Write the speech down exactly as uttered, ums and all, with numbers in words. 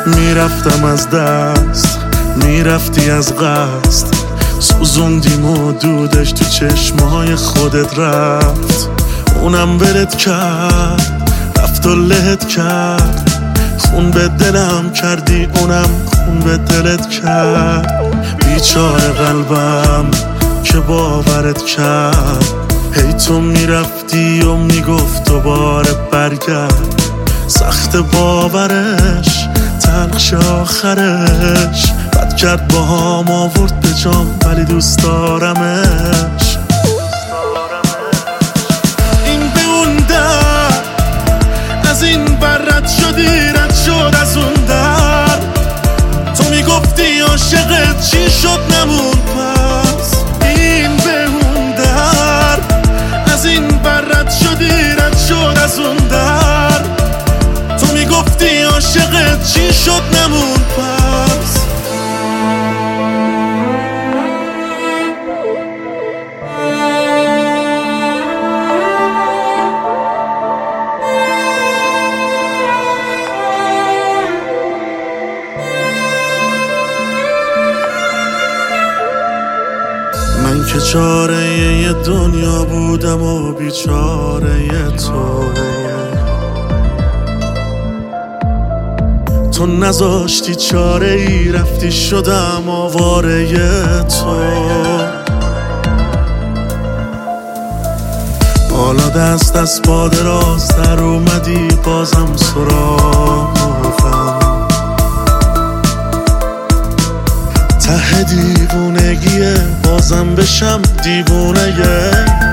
میرفتم از دست، میرفتی از قصد، سوزوندیم و دودش تو چشمای خودت رفت. اونم ولت کرد، رفت و لهت کرد، خون به دلم کردی، اونم خون به دلت کرد. بیچاره قلبم که باورت کرد، هی تو میرفتی و میگفت دوباره برگرد. سخت باورش، تلخش آخرش، بد کرد با هم آورد به جام، ولی دوست دارمش. این به اون در، از این بر رد شدی، رد شد از اون در. تو میگفتی عاشقت چی شد نمون پس. این به اون در، از این بر رد شدی، رد شد از اون در. تو میگفتی عاشقت چی شد نمون پس. من که چاره یه دنیا بودم و بیچاره تو. تو نذاشتی چاره ای، رفتی شدم آواره تو. حالا دست از پا دراز در اومدی، بازم سراغم. ته دیوونگیه، بازم بشم دیوونه